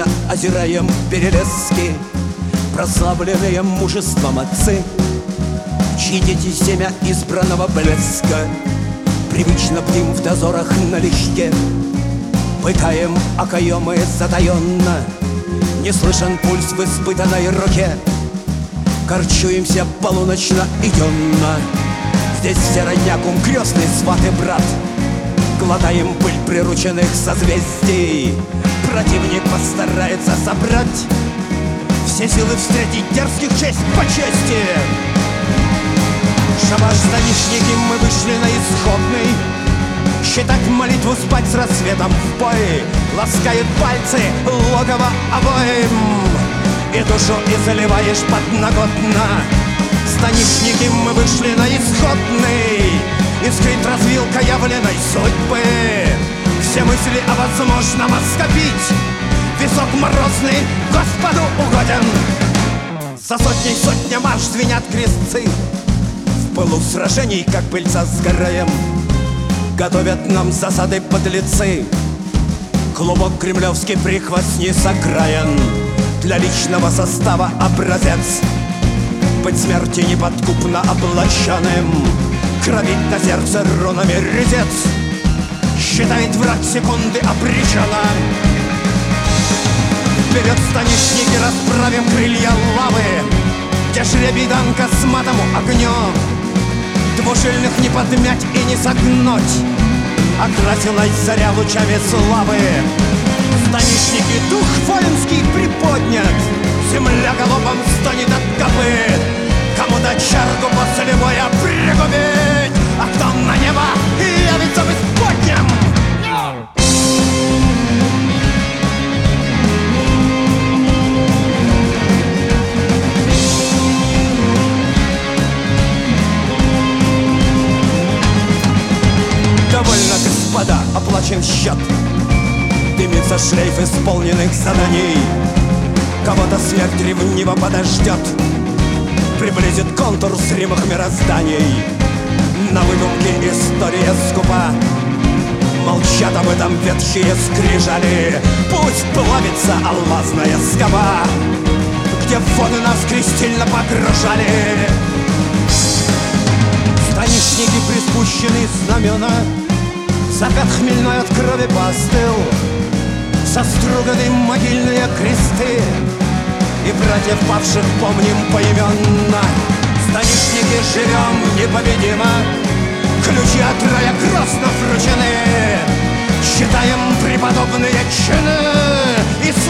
беспомощно озираем перелески, прославленные мужеством отцы, чьи дети семя избранного блеска. Привычно бдим в дозорах налегке, пытаем окоемы затаенно. Не слышен пульс в испытанной руке, корчуемся полуночно и денно. Здесь все родня, кум, крестный, сват и брат. Глотаем пыль прирученных созвездий. Противник постарается собрать все силы встретить дерзких честь по чести. Шабаш, станичники, мы вышли на исходный. Считать молитву, спать с рассветом в бой. Ласкают пальцы логово обоим, и душу изливаешь подноготно. Станичники, мы вышли на исходный. Искрит развилка явленной судьбы. Все мысли о возможном оскопить. Висок морозный Господу угоден. За сотней сотня марш звенят крестцы. В пылу сражений, как пыльца, сгораем. Готовят нам засады подлецы. Клубок кремлевский прихвостни сокраен. Для личного состава образец. Быть смерти неподкупно облаченным, кровить на сердце рунами резец. Считает враг секунды обречена. Вперед, станичники, расправим крылья лавы, где жребий данка с матому огню. Двушильных не подмять и не согнуть, окрасилась заря лучами славы. Станичники, дух воинский приподнят, земля галопом стонет от копыт. Кому дать чарку после боя пригубить, а кто на небо явится в исподнем. Довольно, господа, оплачен счет. Дымится шлейф исполненных заданий. Кого-то смерть ревниво подождет, приблизит контур зримых мирозданий. На выдумке история скупа, молчат об этом ветхие скрижали. Пусть плавится алмазная скоба, где воды нас крестильно погружали. Станичники, приспущены знамена, закат хмельной от крови постыл. Соструганы могильные кресты, и братьев павших помним поименно. Станичники, живем непобедимо, ключи от рая грозно вручены. Считаем преподобные чины и